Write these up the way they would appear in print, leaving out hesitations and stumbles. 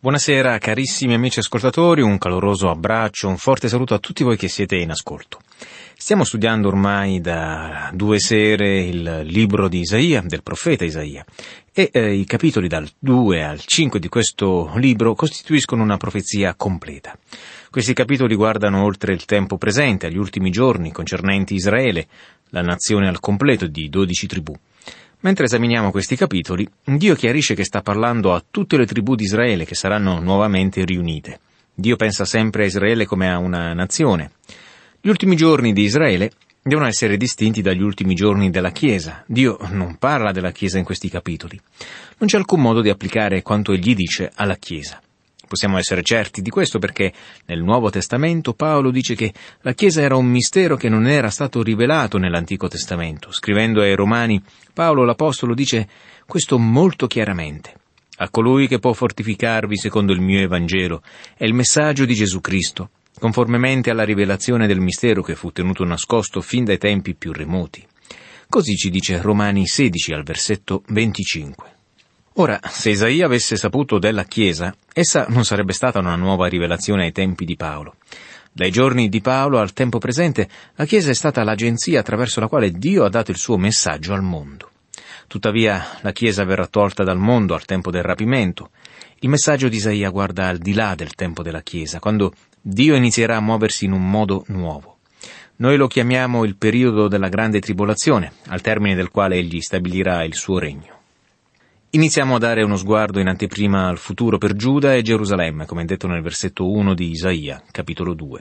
Buonasera carissimi amici ascoltatori, un caloroso abbraccio, un forte saluto a tutti voi che siete in ascolto. Stiamo studiando ormai da 2 sere il libro di Isaia, del profeta Isaia, e i capitoli dal 2 al 5 di questo libro costituiscono una profezia completa. Questi capitoli guardano oltre il tempo presente, agli ultimi giorni concernenti Israele, la nazione al completo di 12 tribù. Mentre esaminiamo questi capitoli, Dio chiarisce che sta parlando a tutte le tribù di Israele che saranno nuovamente riunite. Dio pensa sempre a Israele come a una nazione. Gli ultimi giorni di Israele devono essere distinti dagli ultimi giorni della Chiesa. Dio non parla della Chiesa in questi capitoli. Non c'è alcun modo di applicare quanto Egli dice alla Chiesa. Possiamo essere certi di questo perché nel Nuovo Testamento Paolo dice che la Chiesa era un mistero che non era stato rivelato nell'Antico Testamento. Scrivendo ai Romani, Paolo l'Apostolo dice questo molto chiaramente. A colui che può fortificarvi secondo il mio Evangelo è il messaggio di Gesù Cristo, conformemente alla rivelazione del mistero che fu tenuto nascosto fin dai tempi più remoti. Così ci dice Romani 16 al versetto 25. Ora, se Isaia avesse saputo della Chiesa, essa non sarebbe stata una nuova rivelazione ai tempi di Paolo. Dai giorni di Paolo al tempo presente, la Chiesa è stata l'agenzia attraverso la quale Dio ha dato il suo messaggio al mondo. Tuttavia, la Chiesa verrà tolta dal mondo al tempo del rapimento. Il messaggio di Isaia guarda al di là del tempo della Chiesa, quando Dio inizierà a muoversi in un modo nuovo. Noi lo chiamiamo il periodo della grande tribolazione, al termine del quale Egli stabilirà il suo regno. Iniziamo a dare uno sguardo in anteprima al futuro per Giuda e Gerusalemme, come è detto nel versetto 1 di Isaia, capitolo 2.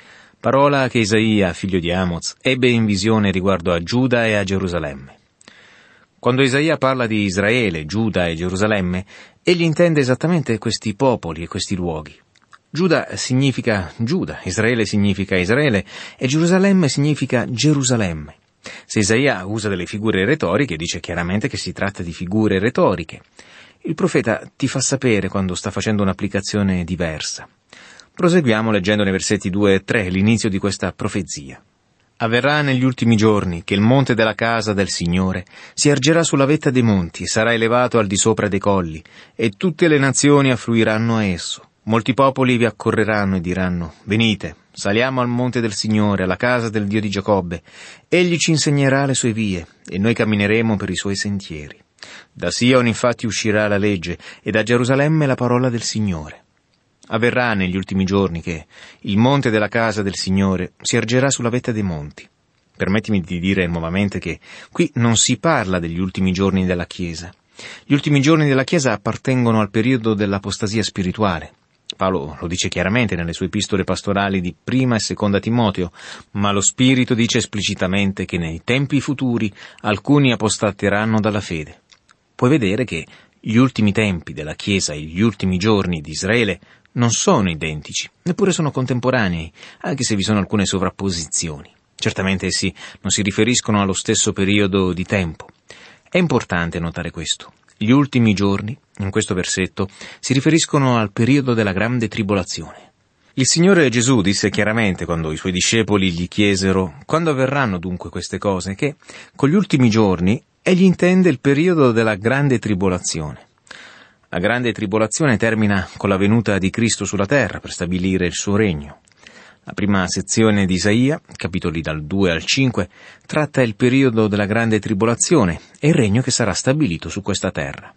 Parola che Isaia, figlio di Amoz, ebbe in visione riguardo a Giuda e a Gerusalemme. Quando Isaia parla di Israele, Giuda e Gerusalemme, egli intende esattamente questi popoli e questi luoghi. Giuda significa Giuda, Israele significa Israele e Gerusalemme significa Gerusalemme. Se Isaia usa delle figure retoriche, dice chiaramente che si tratta di figure retoriche. Il profeta ti fa sapere quando sta facendo un'applicazione diversa. Proseguiamo leggendo nei versetti 2 e 3 l'inizio di questa profezia. Avverrà negli ultimi giorni che il monte della casa del Signore si ergerà sulla vetta dei monti e sarà elevato al di sopra dei colli, e tutte le nazioni affluiranno a esso. Molti popoli vi accorreranno e diranno: venite, saliamo al monte del Signore, alla casa del Dio di Giacobbe. Egli ci insegnerà le sue vie, e noi cammineremo per i suoi sentieri. Da Sion infatti uscirà la legge, e da Gerusalemme la parola del Signore. Avverrà negli ultimi giorni che il monte della casa del Signore si ergerà sulla vetta dei monti. Permettimi di dire nuovamente che qui non si parla degli ultimi giorni della Chiesa. Gli ultimi giorni della Chiesa appartengono al periodo dell'apostasia spirituale. Paolo lo dice chiaramente nelle sue epistole pastorali di prima e seconda Timoteo, ma lo Spirito dice esplicitamente che nei tempi futuri alcuni apostateranno dalla fede. Puoi vedere che gli ultimi tempi della Chiesa e gli ultimi giorni di Israele non sono identici, neppure sono contemporanei, anche se vi sono alcune sovrapposizioni. Certamente essi non si riferiscono allo stesso periodo di tempo. È importante notare questo. Gli ultimi giorni, in questo versetto, si riferiscono al periodo della grande tribolazione. Il Signore Gesù disse chiaramente, quando i suoi discepoli gli chiesero quando avverranno dunque queste cose, che con gli ultimi giorni egli intende il periodo della grande tribolazione. La grande tribolazione termina con la venuta di Cristo sulla terra per stabilire il suo regno. La prima sezione di Isaia, capitoli dal 2 al 5, tratta il periodo della grande tribolazione e il regno che sarà stabilito su questa terra.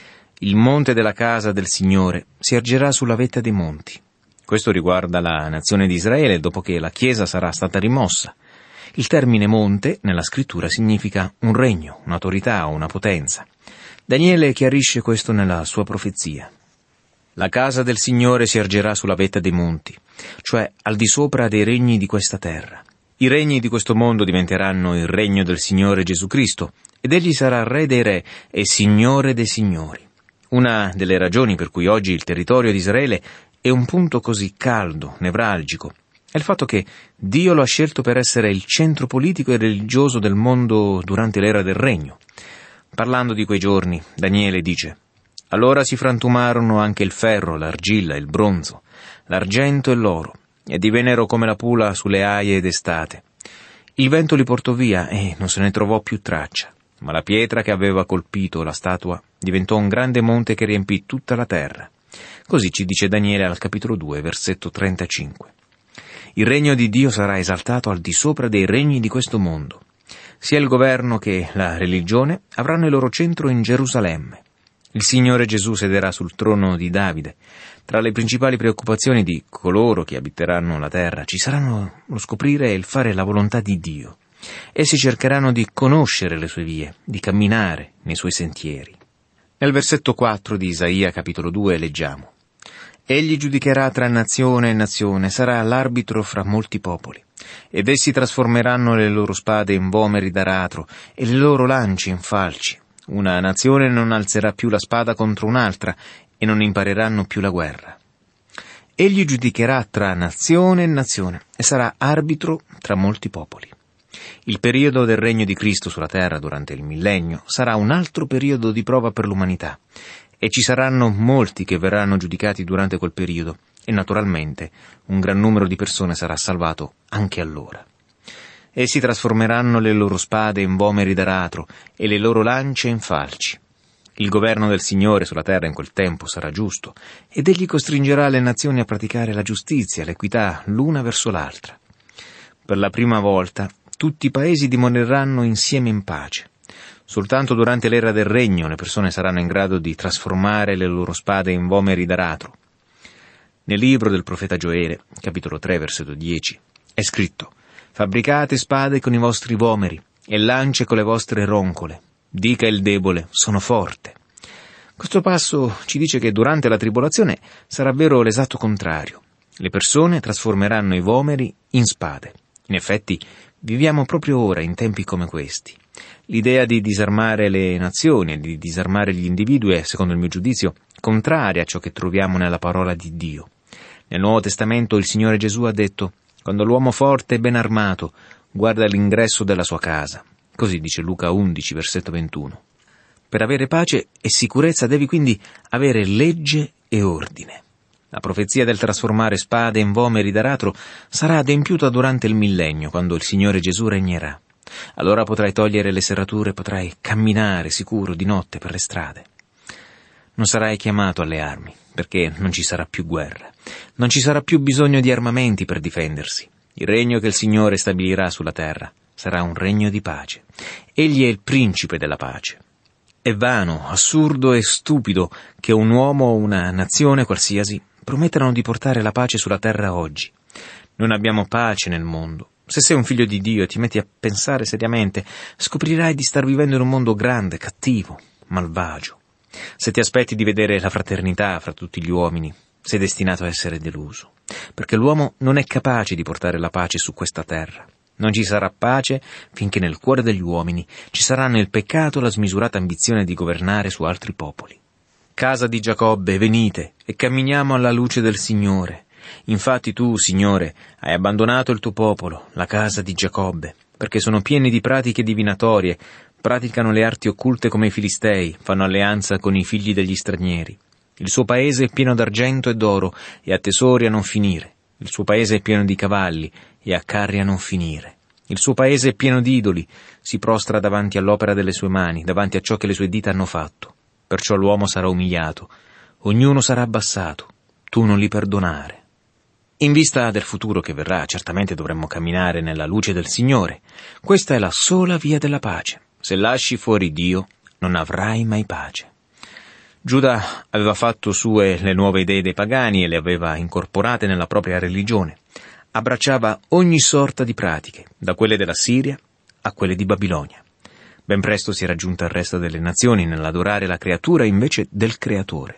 Il monte della casa del Signore si ergerà sulla vetta dei monti. Questo riguarda la nazione di Israele dopo che la Chiesa sarà stata rimossa. Il termine monte nella scrittura significa un regno, un'autorità o una potenza. Daniele chiarisce questo nella sua profezia. La casa del Signore si ergerà sulla vetta dei monti, cioè al di sopra dei regni di questa terra. I regni di questo mondo diventeranno il regno del Signore Gesù Cristo, ed egli sarà Re dei re e Signore dei signori. Una delle ragioni per cui oggi il territorio di Israele è un punto così caldo, nevralgico, è il fatto che Dio lo ha scelto per essere il centro politico e religioso del mondo durante l'era del regno. Parlando di quei giorni, Daniele dice: allora si frantumarono anche il ferro, l'argilla, il bronzo, l'argento e l'oro, e divennero come la pula sulle aie d'estate. Il vento li portò via e non se ne trovò più traccia, ma la pietra che aveva colpito la statua diventò un grande monte che riempì tutta la terra. Così ci dice Daniele al capitolo 2, versetto 35. Il regno di Dio sarà esaltato al di sopra dei regni di questo mondo. Sia il governo che la religione avranno il loro centro in Gerusalemme. Il Signore Gesù sederà sul trono di Davide. Tra le principali preoccupazioni di coloro che abiteranno la terra ci saranno lo scoprire e il fare la volontà di Dio. Essi cercheranno di conoscere le sue vie, di camminare nei suoi sentieri. Nel versetto 4 di Isaia capitolo 2 leggiamo: Egli giudicherà tra nazione e nazione, sarà l'arbitro fra molti popoli. Ed essi trasformeranno le loro spade in vomeri d'aratro e le loro lance in falci. Una nazione non alzerà più la spada contro un'altra e non impareranno più la guerra. Egli giudicherà tra nazione e nazione e sarà arbitro tra molti popoli. Il periodo del regno di Cristo sulla terra durante il millennio sarà un altro periodo di prova per l'umanità e ci saranno molti che verranno giudicati durante quel periodo e naturalmente un gran numero di persone sarà salvato anche allora. Essi trasformeranno le loro spade in vomeri d'aratro e le loro lance in falci. Il governo del Signore sulla terra in quel tempo sarà giusto ed egli costringerà le nazioni a praticare la giustizia e l'equità l'una verso l'altra. Per la prima volta tutti i paesi dimoreranno insieme in pace. Soltanto durante l'era del regno le persone saranno in grado di trasformare le loro spade in vomeri d'aratro. Nel libro del profeta Gioele, capitolo 3, versetto 10, è scritto: «Fabbricate spade con i vostri vomeri e lance con le vostre roncole. Dica il debole, sono forte». Questo passo ci dice che durante la tribolazione sarà vero l'esatto contrario. Le persone trasformeranno i vomeri in spade. In effetti, viviamo proprio ora in tempi come questi. L'idea di disarmare le nazioni e di disarmare gli individui è, secondo il mio giudizio, contraria a ciò che troviamo nella parola di Dio. Nel Nuovo Testamento il Signore Gesù ha detto: «Quando l'uomo forte e ben armato guarda l'ingresso della sua casa». Così dice Luca 11, versetto 21. Per avere pace e sicurezza devi quindi avere legge e ordine. La profezia del trasformare spade in vomeri d'aratro sarà adempiuta durante il millennio, quando il Signore Gesù regnerà. Allora potrai togliere le serrature, potrai camminare sicuro di notte per le strade. Non sarai chiamato alle armi, perché non ci sarà più guerra. Non ci sarà più bisogno di armamenti per difendersi. Il regno che il Signore stabilirà sulla terra sarà un regno di pace. Egli è il principe della pace. È vano, assurdo e stupido che un uomo o una nazione qualsiasi promettano di portare la pace sulla terra oggi. Non abbiamo pace nel mondo. Se sei un figlio di Dio e ti metti a pensare seriamente, scoprirai di star vivendo in un mondo grande, cattivo, malvagio. Se ti aspetti di vedere la fraternità fra tutti gli uomini, sei destinato a essere deluso, perché l'uomo non è capace di portare la pace su questa terra. Non ci sarà pace finché nel cuore degli uomini ci saranno il peccato e la smisurata ambizione di governare su altri popoli. Casa di Giacobbe, venite e camminiamo alla luce del Signore. Infatti tu, Signore, hai abbandonato il tuo popolo, la casa di Giacobbe, perché sono pieni di pratiche divinatorie, praticano le arti occulte come i Filistei, fanno alleanza con i figli degli stranieri. Il suo paese è pieno d'argento e d'oro e ha tesori a non finire. Il suo paese è pieno di cavalli e ha carri a non finire. Il suo paese è pieno di idoli, si prostra davanti all'opera delle sue mani, davanti a ciò che le sue dita hanno fatto. Perciò l'uomo sarà umiliato, ognuno sarà abbassato, tu non li perdonare. In vista del futuro che verrà, certamente dovremmo camminare nella luce del Signore. Questa è la sola via della pace. Se lasci fuori Dio, non avrai mai pace. Giuda aveva fatto sue le nuove idee dei pagani e le aveva incorporate nella propria religione. Abbracciava ogni sorta di pratiche, da quelle della Siria a quelle di Babilonia. Ben presto si era giunta al resto delle nazioni nell'adorare la creatura invece del Creatore.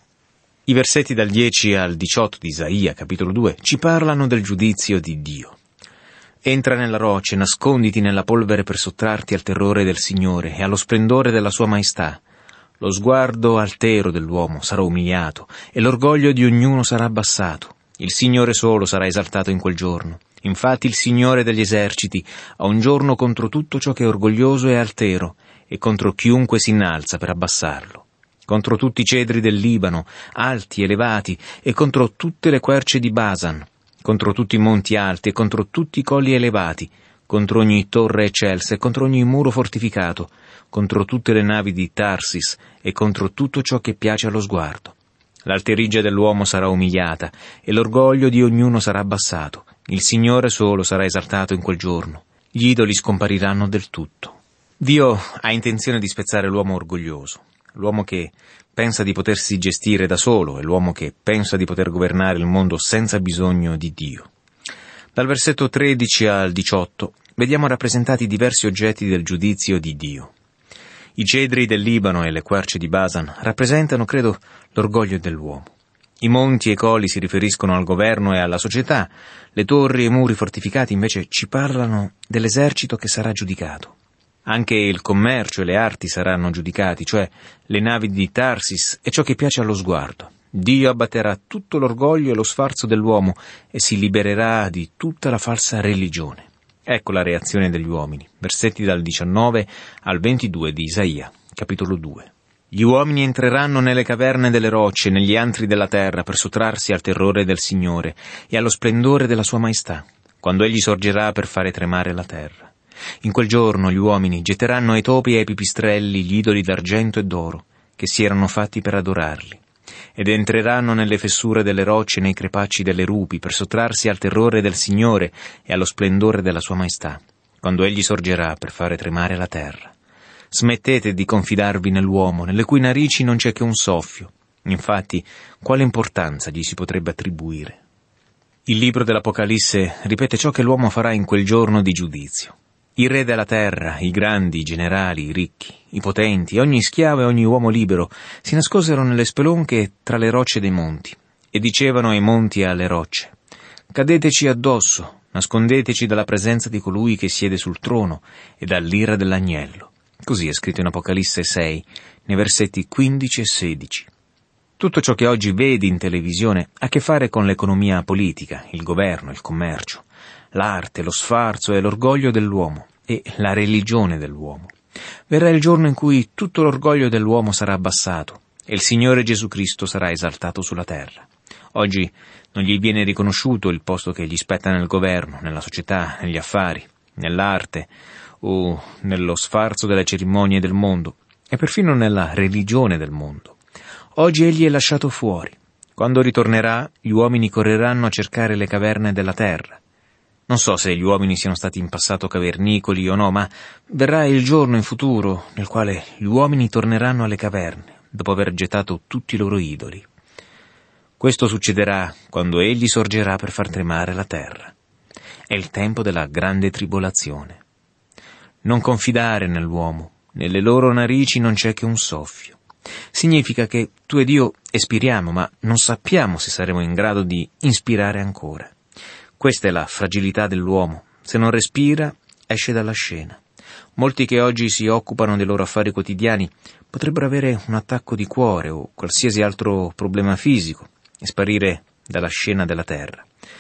I versetti dal 10 al 18 di Isaia, capitolo 2, ci parlano del giudizio di Dio. Entra nella roccia e nasconditi nella polvere per sottrarti al terrore del Signore e allo splendore della sua maestà. Lo sguardo altero dell'uomo sarà umiliato e l'orgoglio di ognuno sarà abbassato. Il Signore solo sarà esaltato in quel giorno. Infatti il Signore degli eserciti ha un giorno contro tutto ciò che è orgoglioso e altero e contro chiunque si innalza per abbassarlo. Contro tutti i cedri del Libano, alti, elevati, e contro tutte le querce di Basan, contro tutti i monti alti e contro tutti i colli elevati, contro ogni torre eccelsa e contro ogni muro fortificato, contro tutte le navi di Tarsis e contro tutto ciò che piace allo sguardo. L'alterigia dell'uomo sarà umiliata e l'orgoglio di ognuno sarà abbassato. Il Signore solo sarà esaltato in quel giorno. Gli idoli scompariranno del tutto. Dio ha intenzione di spezzare l'uomo orgoglioso, l'uomo che pensa di potersi gestire da solo e l'uomo che pensa di poter governare il mondo senza bisogno di Dio. Dal versetto 13 al 18 vediamo rappresentati diversi oggetti del giudizio di Dio. I cedri del Libano e le querce di Basan rappresentano, credo, l'orgoglio dell'uomo. I monti e i colli si riferiscono al governo e alla società, le torri e i muri fortificati invece ci parlano dell'esercito che sarà giudicato. Anche il commercio e le arti saranno giudicati, cioè le navi di Tarsis e ciò che piace allo sguardo. Dio abbatterà tutto l'orgoglio e lo sfarzo dell'uomo e si libererà di tutta la falsa religione. Ecco la reazione degli uomini, versetti dal 19 al 22 di Isaia, capitolo 2. Gli uomini entreranno nelle caverne delle rocce, negli antri della terra, per sottrarsi al terrore del Signore e allo splendore della sua maestà, quando egli sorgerà per fare tremare la terra. In quel giorno gli uomini getteranno ai topi e ai pipistrelli gli idoli d'argento e d'oro, che si erano fatti per adorarli, ed entreranno nelle fessure delle rocce e nei crepacci delle rupi, per sottrarsi al terrore del Signore e allo splendore della sua maestà, quando egli sorgerà per fare tremare la terra. Smettete di confidarvi nell'uomo, nelle cui narici non c'è che un soffio. Infatti, quale importanza gli si potrebbe attribuire? Il libro dell'Apocalisse ripete ciò che l'uomo farà in quel giorno di giudizio. I re della terra, i grandi, i generali, i ricchi, i potenti, ogni schiavo e ogni uomo libero si nascosero nelle spelonche tra le rocce dei monti e dicevano ai monti e alle rocce: cadeteci addosso, nascondeteci dalla presenza di colui che siede sul trono e dall'ira dell'agnello. Così è scritto in Apocalisse 6, nei versetti 15 e 16. Tutto ciò che oggi vedi in televisione ha a che fare con l'economia politica, il governo, il commercio, l'arte, lo sfarzo e l'orgoglio dell'uomo e la religione dell'uomo. Verrà il giorno in cui tutto l'orgoglio dell'uomo sarà abbassato e il Signore Gesù Cristo sarà esaltato sulla terra. Oggi non gli viene riconosciuto il posto che gli spetta nel governo, nella società, negli affari, nell'arte o nello sfarzo delle cerimonie del mondo e perfino nella religione del mondo. Oggi egli è lasciato fuori. Quando ritornerà, gli uomini correranno a cercare le caverne della terra. Non so se gli uomini siano stati in passato cavernicoli o no, ma verrà il giorno in futuro nel quale gli uomini torneranno alle caverne, dopo aver gettato tutti i loro idoli. Questo succederà quando egli sorgerà per far tremare la terra. È il tempo della grande tribolazione. Non confidare nell'uomo, nelle loro narici non c'è che un soffio. Significa che tu e Dio espiriamo, ma non sappiamo se saremo in grado di inspirare ancora. Questa è la fragilità dell'uomo. Se non respira, esce dalla scena. Molti che oggi si occupano dei loro affari quotidiani potrebbero avere un attacco di cuore o qualsiasi altro problema fisico e sparire dalla scena della terra.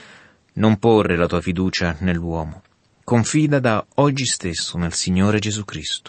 Non porre la tua fiducia nell'uomo. Confida da oggi stesso nel Signore Gesù Cristo.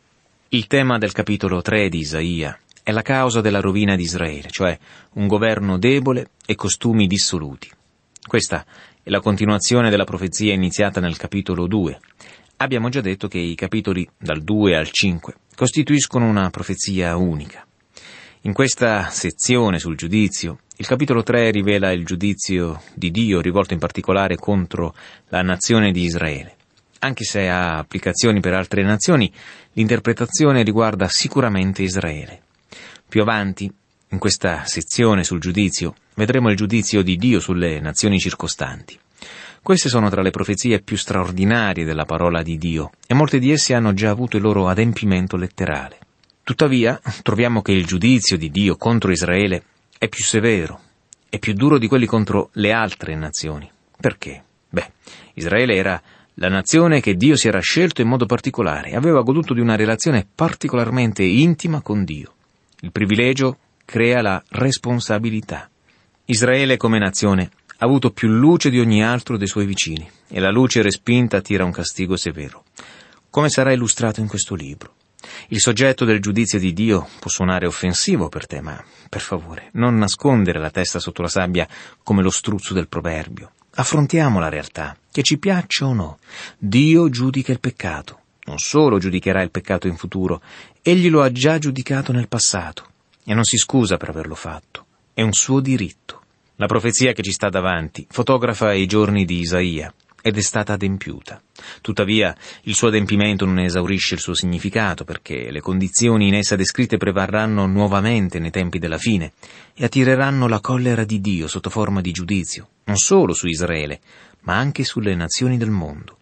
Il tema del capitolo 3 di Isaia è la causa della rovina di Israele, cioè un governo debole e costumi dissoluti. Questa è la continuazione della profezia iniziata nel capitolo 2. Abbiamo già detto che i capitoli dal 2 al 5 costituiscono una profezia unica. In questa sezione sul giudizio, il capitolo 3 rivela il giudizio di Dio rivolto in particolare contro la nazione di Israele. Anche se ha applicazioni per altre nazioni, l'interpretazione riguarda sicuramente Israele. Più avanti, in questa sezione sul giudizio, vedremo il giudizio di Dio sulle nazioni circostanti. Queste sono tra le profezie più straordinarie della parola di Dio e molte di esse hanno già avuto il loro adempimento letterale. Tuttavia, troviamo che il giudizio di Dio contro Israele è più severo, è più duro di quelli contro le altre nazioni. Perché? Israele era la nazione che Dio si era scelto in modo particolare e aveva goduto di una relazione particolarmente intima con Dio. Il privilegio crea la responsabilità. Israele come nazione ha avuto più luce di ogni altro dei suoi vicini e la luce respinta attira un castigo severo. Come sarà illustrato in questo libro? Il soggetto del giudizio di Dio può suonare offensivo per te, ma per favore non nascondere la testa sotto la sabbia come lo struzzo del proverbio. Affrontiamo la realtà, che ci piaccia o no. Dio giudica il peccato. Non solo giudicherà il peccato in futuro, egli lo ha già giudicato nel passato e non si scusa per averlo fatto. è un suo diritto. La profezia che ci sta davanti fotografa i giorni di Isaia ed è stata adempiuta. Tuttavia, il suo adempimento non esaurisce il suo significato, perché le condizioni in essa descritte prevarranno nuovamente nei tempi della fine e attireranno la collera di Dio sotto forma di giudizio, non solo su Israele, ma anche sulle nazioni del mondo.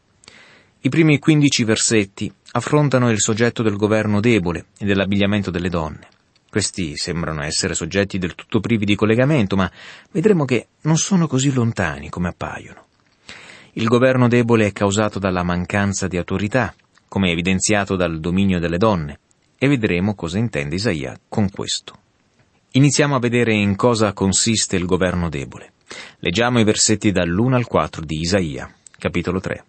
I primi 15 versetti affrontano il soggetto del governo debole e dell'abbigliamento delle donne. Questi sembrano essere soggetti del tutto privi di collegamento, ma vedremo che non sono così lontani come appaiono. Il governo debole è causato dalla mancanza di autorità, come evidenziato dal dominio delle donne, e vedremo cosa intende Isaia con questo. Iniziamo a vedere in cosa consiste il governo debole. Leggiamo i versetti dall'1 al 4 di Isaia, capitolo 3.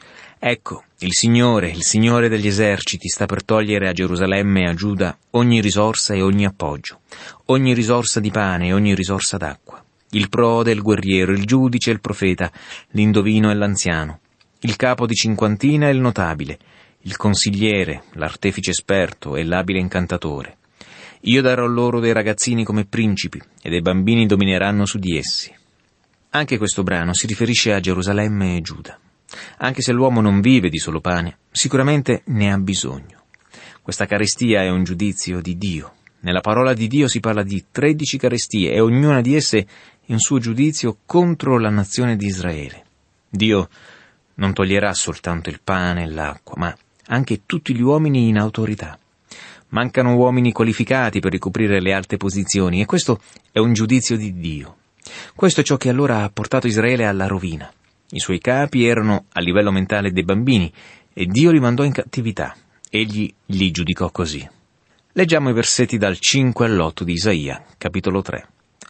Ecco, il Signore degli eserciti sta per togliere a Gerusalemme e a Giuda ogni risorsa e ogni appoggio, ogni risorsa di pane e ogni risorsa d'acqua. Il prode e il guerriero, il giudice e il profeta, l'indovino e l'anziano, il capo di cinquantina e il notabile, il consigliere, l'artefice esperto e l'abile incantatore. Io darò loro dei ragazzini come principi e dei bambini domineranno su di essi. Anche questo brano si riferisce a Gerusalemme e Giuda. Anche se l'uomo non vive di solo pane, sicuramente ne ha bisogno. Questa carestia è un giudizio di Dio. Nella parola di Dio si parla di 13 carestie e ognuna di esse è un suo giudizio contro la nazione di Israele. Dio non toglierà soltanto il pane e l'acqua, ma anche tutti gli uomini in autorità. Mancano uomini qualificati per ricoprire le alte posizioni e questo è un giudizio di Dio. Questo è ciò che allora ha portato Israele alla rovina. I suoi capi erano a livello mentale dei bambini e Dio li mandò in cattività. Egli li giudicò così. Leggiamo i versetti dal 5 all'8 di Isaia, capitolo 3.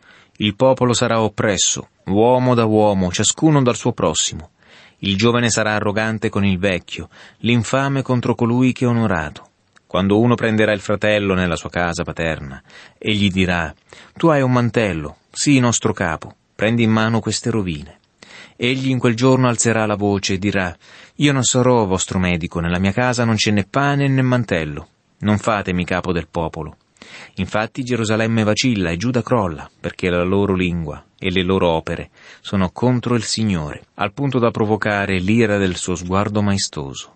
Il popolo sarà oppresso, uomo da uomo, ciascuno dal suo prossimo. Il giovane sarà arrogante con il vecchio, l'infame contro colui che è onorato. Quando uno prenderà il fratello nella sua casa paterna, e gli dirà: tu hai un mantello, sii nostro capo, prendi in mano queste rovine. Egli in quel giorno alzerà la voce e dirà: io non sarò vostro medico, nella mia casa non c'è né pane né mantello. Non fatemi capo del popolo. Infatti Gerusalemme vacilla e Giuda crolla, perché la loro lingua e le loro opere sono contro il Signore, al punto da provocare l'ira del suo sguardo maestoso.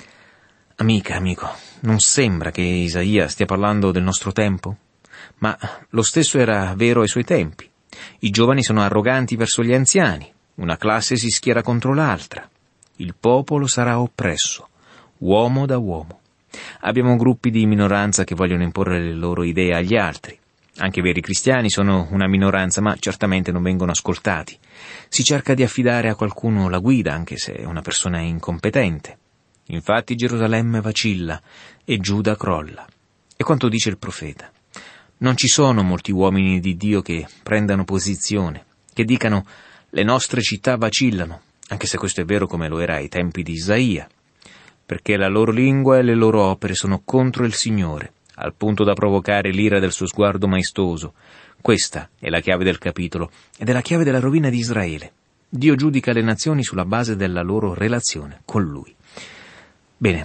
Amica, amico, non sembra che Isaia stia parlando del nostro tempo? Ma lo stesso era vero ai suoi tempi. I giovani sono arroganti verso gli anziani, una classe si schiera contro l'altra. Il popolo sarà oppresso, uomo da uomo. Abbiamo gruppi di minoranza che vogliono imporre le loro idee agli altri. Anche i veri cristiani sono una minoranza, ma certamente non vengono ascoltati. Si cerca di affidare a qualcuno la guida, anche se è una persona incompetente. Infatti Gerusalemme vacilla e Giuda crolla. E quanto dice il profeta? Non ci sono molti uomini di Dio che prendano posizione, che dicano: le nostre città vacillano, anche se questo è vero come lo era ai tempi di Isaia, perché la loro lingua e le loro opere sono contro il Signore, al punto da provocare l'ira del suo sguardo maestoso. Questa è la chiave del capitolo ed è la chiave della rovina di Israele. Dio giudica le nazioni sulla base della loro relazione con Lui. Bene,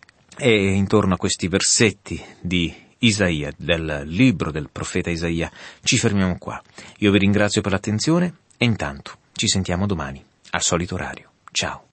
e intorno a questi versetti di Isaia, del libro del profeta Isaia, ci fermiamo qua. Io vi ringrazio per l'attenzione e intanto ci sentiamo domani, al solito orario. Ciao.